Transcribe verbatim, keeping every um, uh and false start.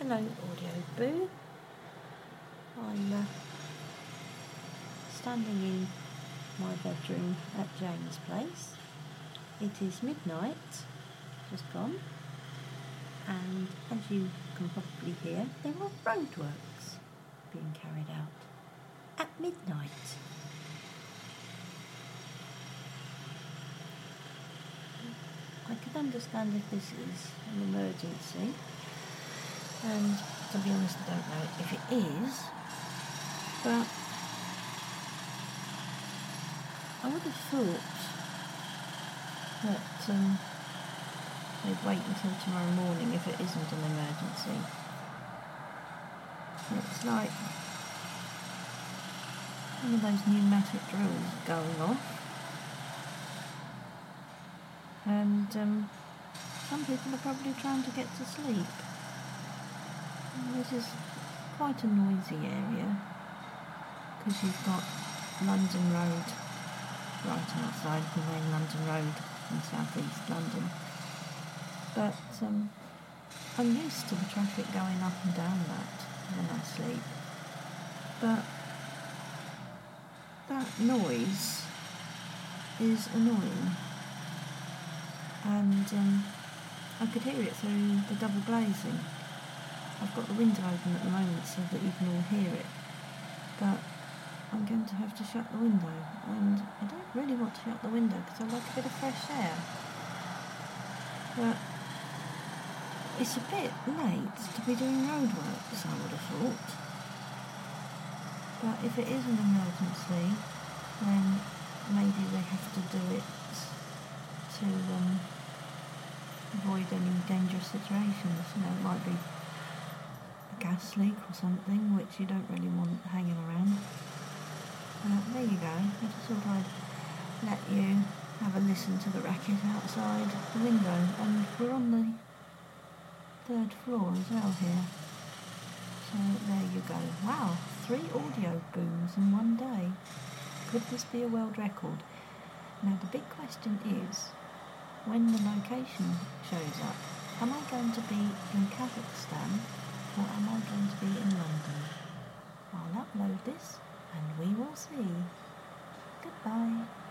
Hello Audio Boo. I'm uh, standing in my bedroom at Jane's place. It is midnight, just gone, and as you can probably hear, there are roadworks being carried out at midnight. I can understand if this is an emergency, and to be honest I don't know if it is, but I would have thought that um, they'd wait until tomorrow morning if it isn't an emergency. It's like one of those pneumatic drills going off, and um, some people are probably trying to get to sleep. This is quite a noisy area because you've got London Road right outside the main London Road in South East London. But um, I'm used to the traffic going up and down that when I sleep. But that noise is annoying, and um, I could hear it through the double glazing. I've got the window open at the moment so that you can all hear it, but I'm going to have to shut the window, and I don't really want to shut the window because I like a bit of fresh air. But it's a bit late to be doing roadworks, I would have thought. But if it is an emergency, then maybe we have to do it to um, avoid any dangerous situations. You know, it might be gas leak or something which you don't really want hanging around. Uh, there you go. I just thought I'd let you have a listen to the racket outside the window, and we're on the third floor as well here. So there you go. Wow, three audio booms in one day. Could this be a world record? Now the big question is, when the location shows up, am I going to be in Kazakhstan or am I going to be in London? I'll upload this and we will see. Goodbye.